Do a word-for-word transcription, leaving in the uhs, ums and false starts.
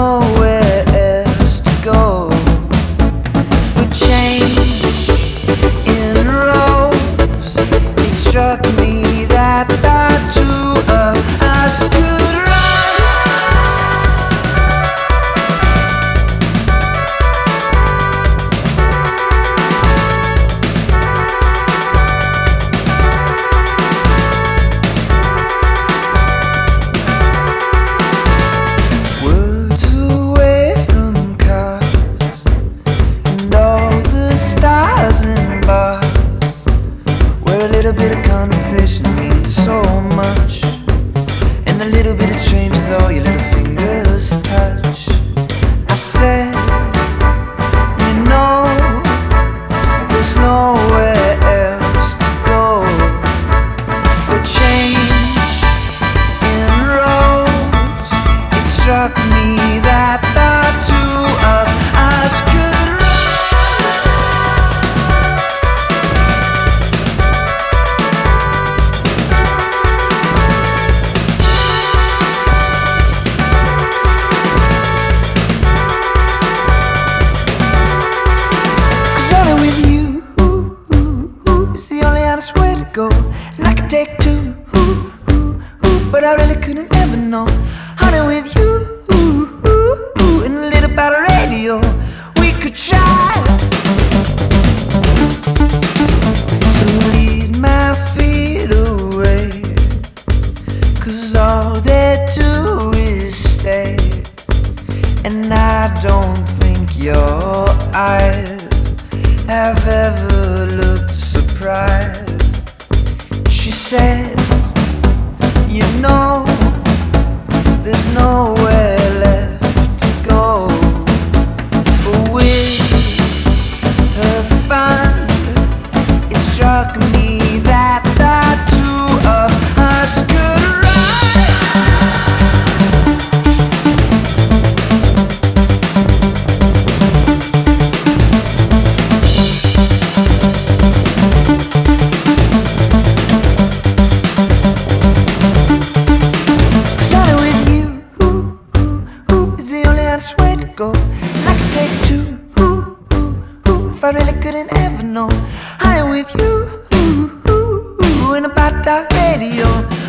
nowhere else to go but change in rows. It struck me that the two of us could means so much, and a little bit of change is all your little fingers touch. I said, you know, there's nowhere else to go but change in rows. It struck me that the two of us could go, and I could take two, ooh, ooh, ooh, but I really couldn't ever know. Honey, with you, ooh, ooh, ooh, and a little about a radio, we could try to lead my feet away, 'cause all they do is stay, and I don't think your eyes have ever looked surprised. She said, you know, there's nowhere left to go but with her fun. It struck me that the two of us could way to go, and I could take two, ooh, ooh, ooh, if I really couldn't ever know. Honey, with you, ooh, ooh, ooh, and about that radio.